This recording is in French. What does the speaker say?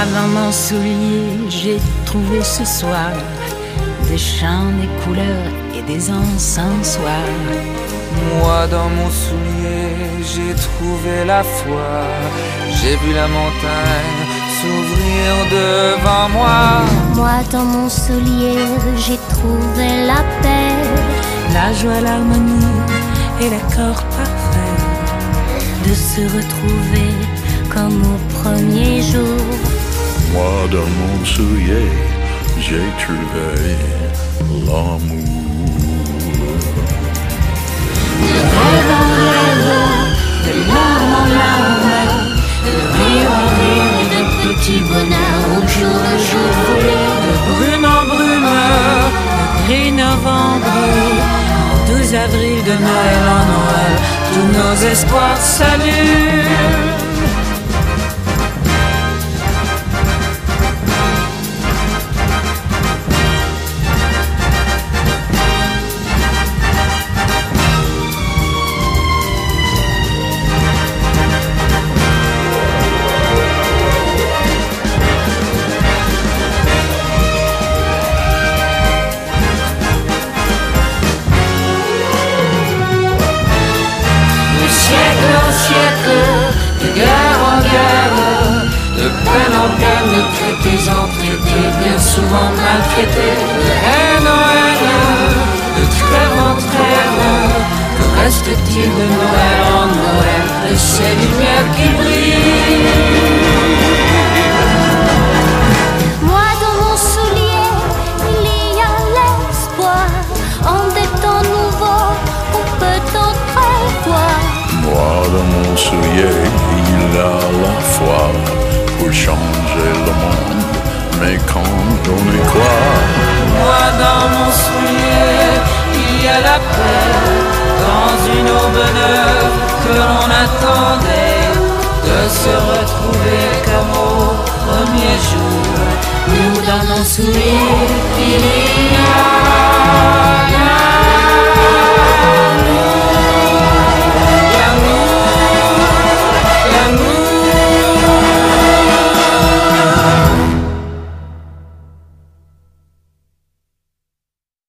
dans mon soulier, j'ai trouvé ce soir des chants, des couleurs et des encensoirs. Moi dans mon soulier, j'ai trouvé la foi. J'ai vu la montagne s'ouvrir devant moi. Moi dans mon soulier, j'ai trouvé la paix, La joie, l'harmonie et l'accord parfait de se retrouver comme au premier jour. Moi dans mon soulier, j'ai trouvé l'amour. de rêve en rêve, de larme en larme, de rire en rire et de petits bonheurs au jour le jour volé, de brume en brume, de gris novembre, en 12 avril, de Noël en Noël, tous nos espoirs s'allument. De guerre en guerre, de peine en peine, de traités en traités, bien souvent maltraités, de haine en haine, de trêve en trêve. Que reste-t-il de Noël en Noël, de ces lumières qui brillent? Moi dans mon soulier, il y a l'espoir, en des temps nouveaux, on peut entrevoir. Moi dans mon soulier, il a la foi pour changer le monde. Mais quand on y croit, Moi dans mon soulier, il y a la paix, dans une aube neuve que l'on attendait, de se retrouver comme au premier jour. Nous dans nos souliers, il y a